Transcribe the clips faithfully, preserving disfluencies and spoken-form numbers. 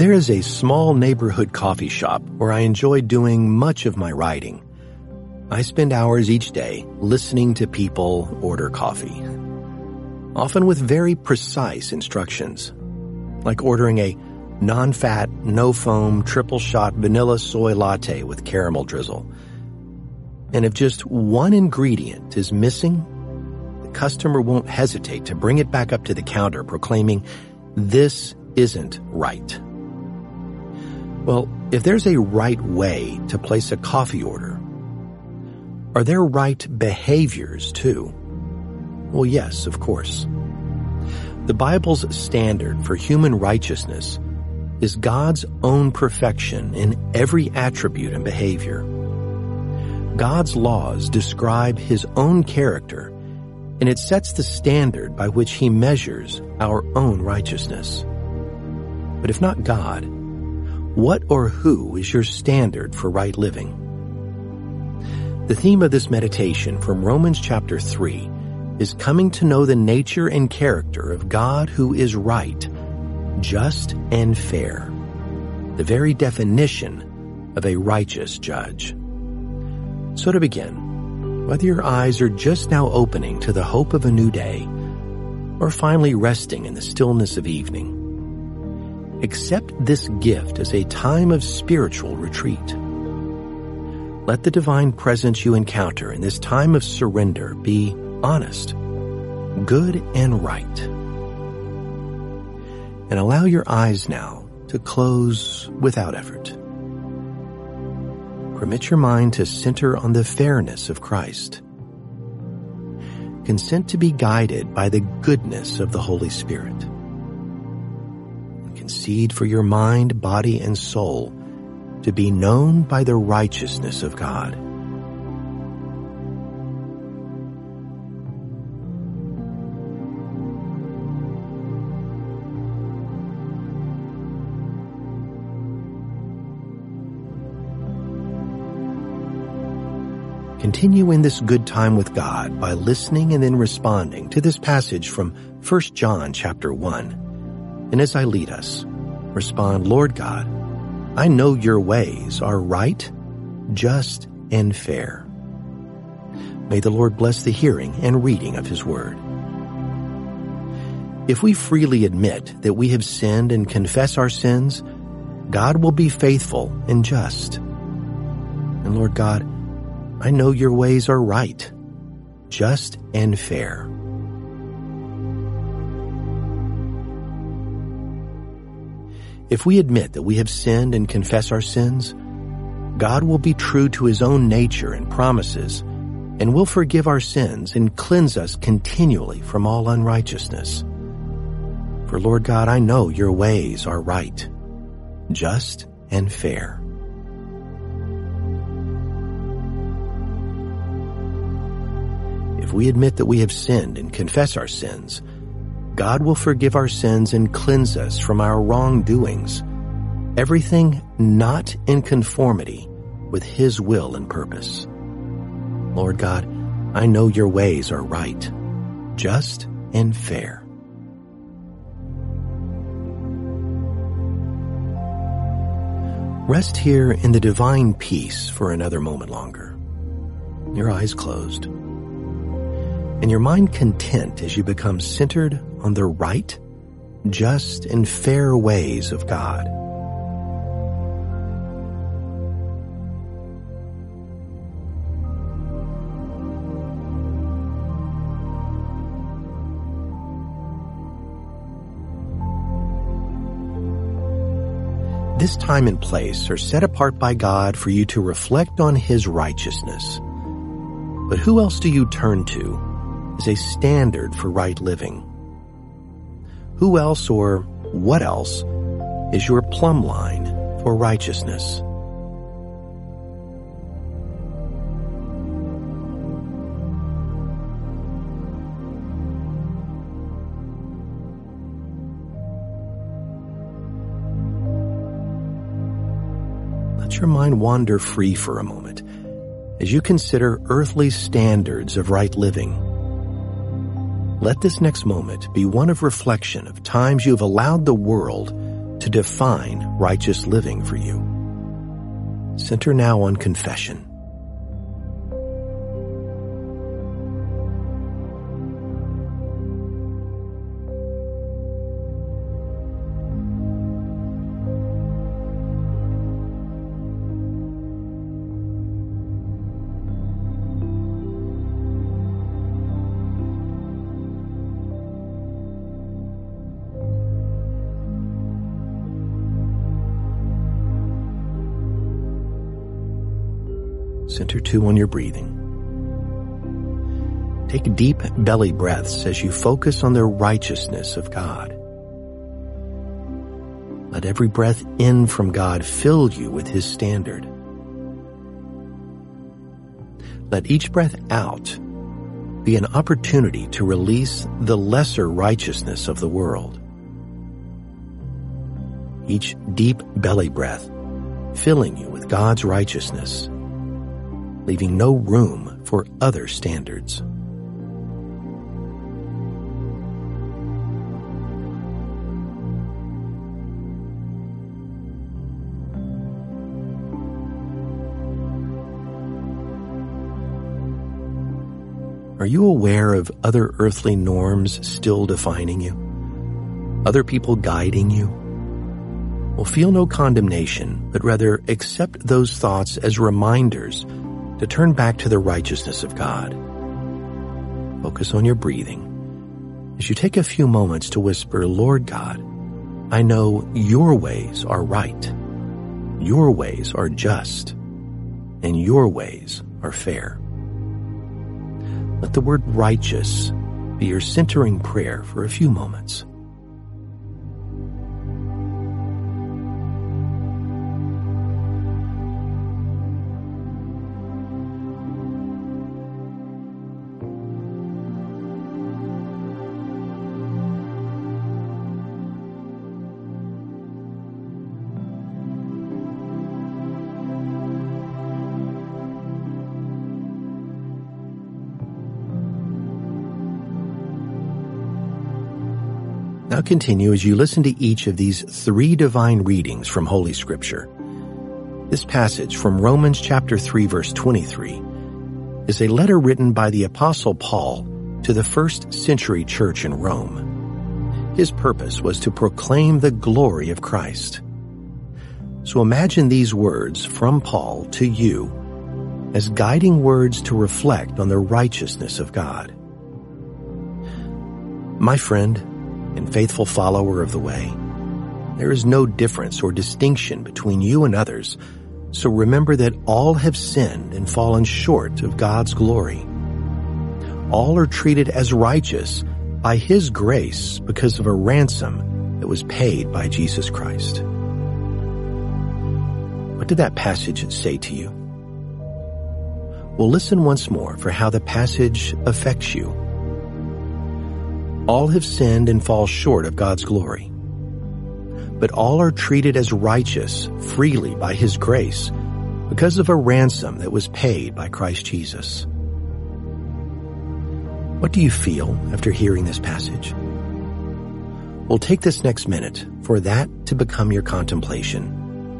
There is a small neighborhood coffee shop where I enjoy doing much of my writing. I spend hours each day listening to people order coffee, often with very precise instructions, like ordering a non-fat, no-foam, triple-shot vanilla soy latte with caramel drizzle. And if just one ingredient is missing, the customer won't hesitate to bring it back up to the counter, proclaiming, "This isn't right." Well, if there's a right way to place a coffee order, are there right behaviors too? Well, yes, of course. The Bible's standard for human righteousness is God's own perfection in every attribute and behavior. God's laws describe His own character, and it sets the standard by which He measures our own righteousness. But if not God, what or who is your standard for right living? The theme of this meditation from Romans chapter three is coming to know the nature and character of God who is right, just, and fair, the very definition of a righteous judge. So to begin, whether your eyes are just now opening to the hope of a new day, or finally resting in the stillness of evening, accept this gift as a time of spiritual retreat. Let the divine presence you encounter in this time of surrender be honest, good, and right. And allow your eyes now to close without effort. Permit your mind to center on the fairness of Christ. Consent to be guided by the goodness of the Holy Spirit. Concede for your mind, body, and soul to be known by the righteousness of God. Continue in this good time with God by listening and then responding to this passage from First John chapter one. And as I lead us, respond, "Lord God, I know your ways are right, just, and fair." May the Lord bless the hearing and reading of His word. If we freely admit that we have sinned and confess our sins, God will be faithful and just. And Lord God, I know your ways are right, just, and fair. If we admit that we have sinned and confess our sins, God will be true to His own nature and promises, and will forgive our sins and cleanse us continually from all unrighteousness. For Lord God, I know your ways are right, just, and fair. If we admit that we have sinned and confess our sins, God will forgive our sins and cleanse us from our wrongdoings, everything not in conformity with His will and purpose. Lord God, I know your ways are right, just, and fair. Rest here in the divine peace for another moment longer, your eyes closed, and your mind content as you become centered on the right, just, and fair ways of God. This time and place are set apart by God for you to reflect on His righteousness. But who else do you turn to as a standard for right living? Who else or what else is your plumb line for righteousness? Let your mind wander free for a moment as you consider earthly standards of right living. Let this next moment be one of reflection of times you have allowed the world to define righteous living for you. Center now on confession. Center two on your breathing. Take deep belly breaths as you focus on the righteousness of God. Let every breath in from God fill you with His standard. Let each breath out be an opportunity to release the lesser righteousness of the world. Each deep belly breath filling you with God's righteousness, leaving no room for other standards. Are you aware of other earthly norms still defining you? Other people guiding you? Well, feel no condemnation, but rather accept those thoughts as reminders to turn back to the righteousness of God. Focus on your breathing as you take a few moments to whisper, Lord God, I know your ways are right, your ways are just, and your ways are fair. Let the word righteous be your centering prayer for a few moments. Now continue as you listen to each of these three divine readings from Holy Scripture. This passage from Romans chapter three, verse twenty-three, is a letter written by the Apostle Paul to the first century church in Rome. His purpose was to proclaim the glory of Christ. So imagine these words from Paul to you as guiding words to reflect on the righteousness of God. My friend and faithful follower of the way, there is no difference or distinction between you and others, so remember that all have sinned and fallen short of God's glory. All are treated as righteous by His grace because of a ransom that was paid by Jesus Christ. What did that passage say to you? Well, listen once more for how the passage affects you. All have sinned and fall short of God's glory, but all are treated as righteous freely by His grace because of a ransom that was paid by Christ Jesus. What do you feel after hearing this passage? Well, take this next minute for that to become your contemplation.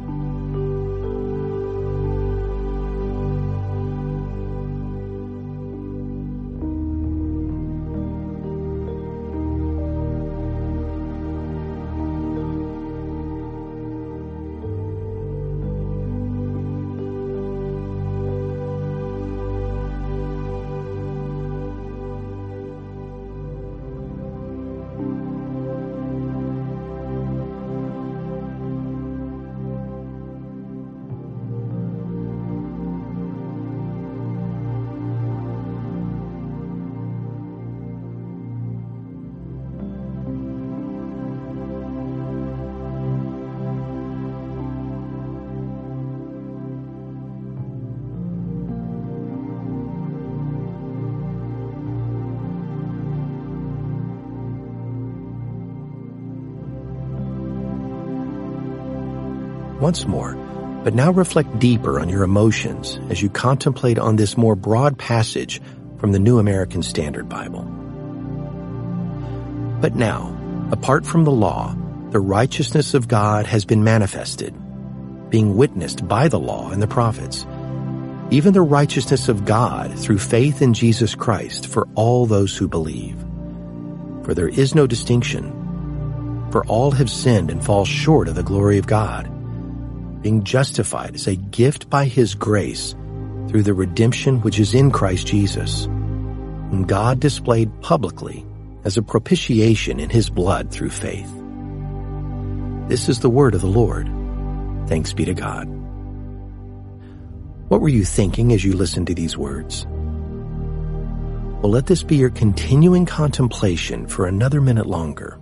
Once more, but now reflect deeper on your emotions as you contemplate on this more broad passage from the New American Standard Bible. But now, apart from the law, the righteousness of God has been manifested, being witnessed by the law and the prophets, even the righteousness of God through faith in Jesus Christ for all those who believe. For there is no distinction, for all have sinned and fall short of the glory of God, being justified as a gift by His grace through the redemption which is in Christ Jesus, whom God displayed publicly as a propitiation in His blood through faith. This is the word of the Lord. Thanks be to God. What were you thinking as you listened to these words? Well, let this be your continuing contemplation for another minute longer.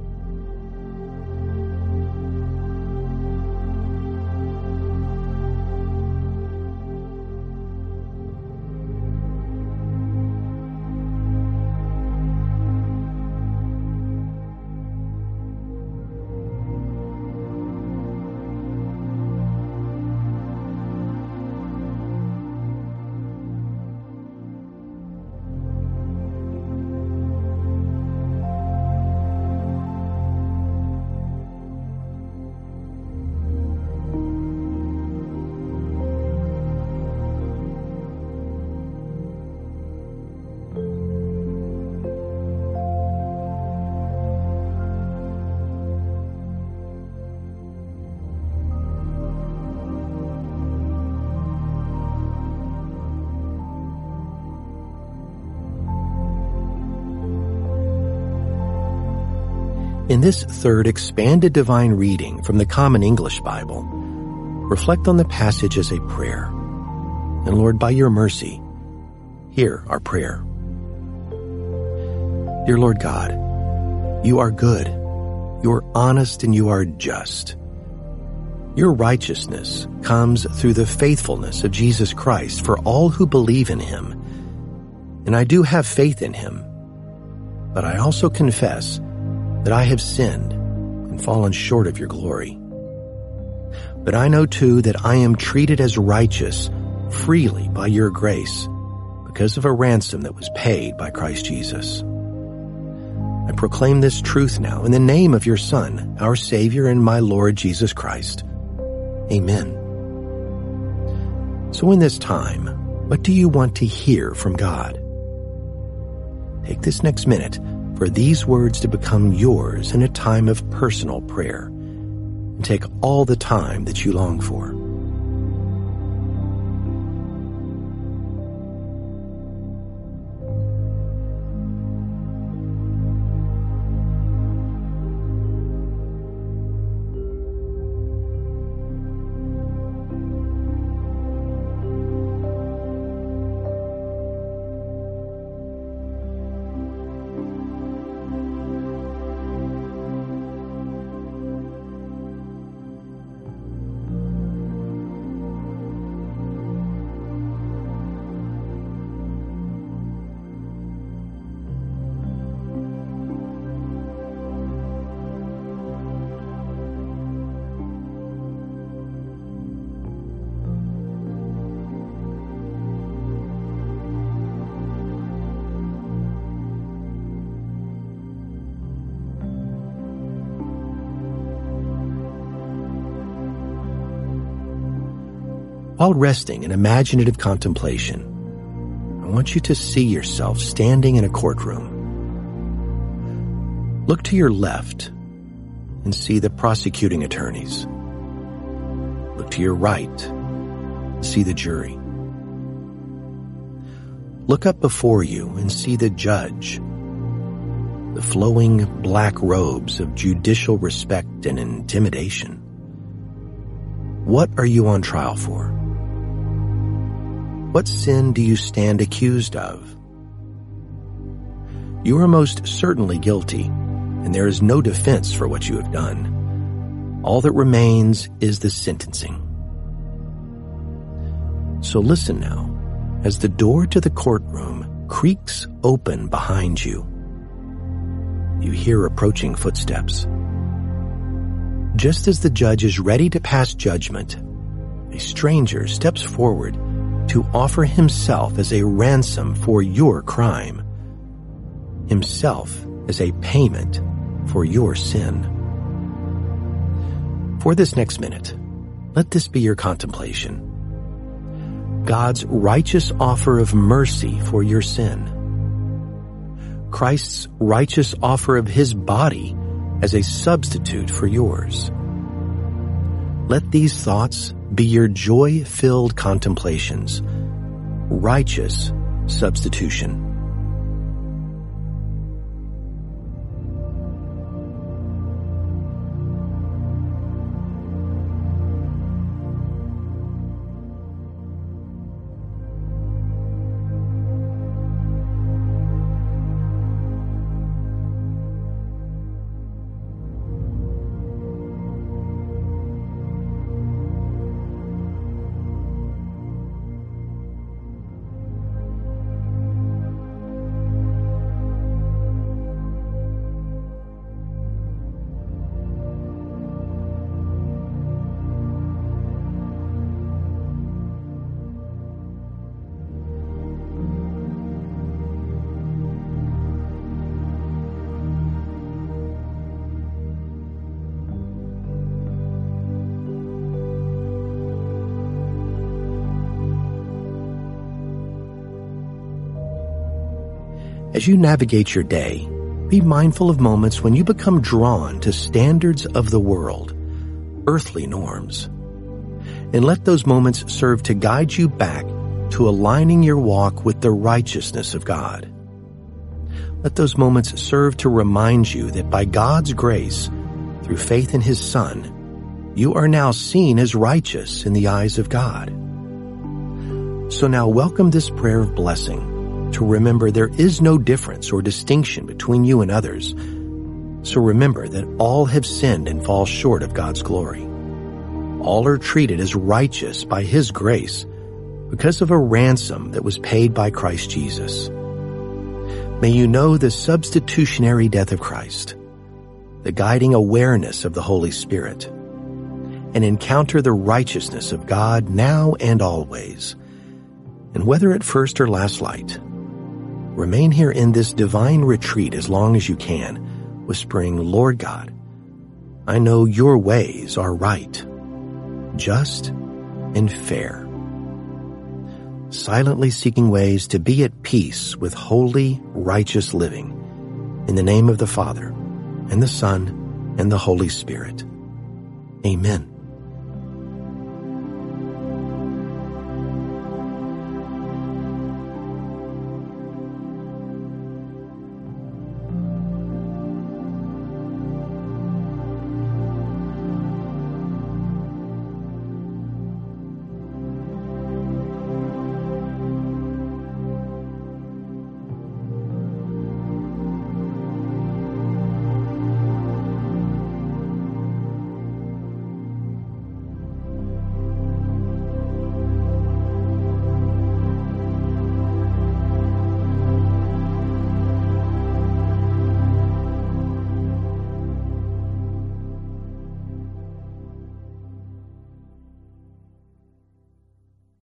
In this third expanded divine reading from the Common English Bible, reflect on the passage as a prayer. And Lord, by your mercy, hear our prayer. Dear Lord God, you are good, you are honest, and you are just. Your righteousness comes through the faithfulness of Jesus Christ for all who believe in Him. And I do have faith in Him, but I also confess that I have sinned and fallen short of your glory. But I know too that I am treated as righteous freely by your grace because of a ransom that was paid by Christ Jesus. I proclaim this truth now in the name of your Son, our Savior and my Lord Jesus Christ. Amen. So in this time, what do you want to hear from God? Take this next minute for these words to become yours in a time of personal prayer, and take all the time that you long for. While resting in imaginative contemplation, I want you to see yourself standing in a courtroom. Look to your left and see the prosecuting attorneys. Look to your right and see the jury. Look up before you and see the judge, the flowing black robes of judicial respect and intimidation. What are you on trial for? What sin do you stand accused of? You are most certainly guilty, and there is no defense for what you have done. All that remains is the sentencing. So listen now, as the door to the courtroom creaks open behind you. You hear approaching footsteps. Just as the judge is ready to pass judgment, a stranger steps forward to offer himself as a ransom for your crime, himself as a payment for your sin. For this next minute, let this be your contemplation. God's righteous offer of mercy for your sin. Christ's righteous offer of his body as a substitute for yours. Let these thoughts be your joy-filled contemplations. Righteous substitution. As you navigate your day, be mindful of moments when you become drawn to standards of the world, earthly norms. And let those moments serve to guide you back to aligning your walk with the righteousness of God. Let those moments serve to remind you that by God's grace, through faith in his Son, you are now seen as righteous in the eyes of God. So now welcome this prayer of blessing to remember there is no difference or distinction between you and others. So remember that all have sinned and fall short of God's glory. All are treated as righteous by his grace because of a ransom that was paid by Christ Jesus. May you know the substitutionary death of Christ, the guiding awareness of the Holy Spirit, and encounter the righteousness of God now and always. And whether at first or last light, remain here in this divine retreat as long as you can, whispering, Lord God, I know your ways are right, just, and fair. Silently seeking ways to be at peace with holy, righteous living. In the name of the Father, and the Son, and the Holy Spirit. Amen.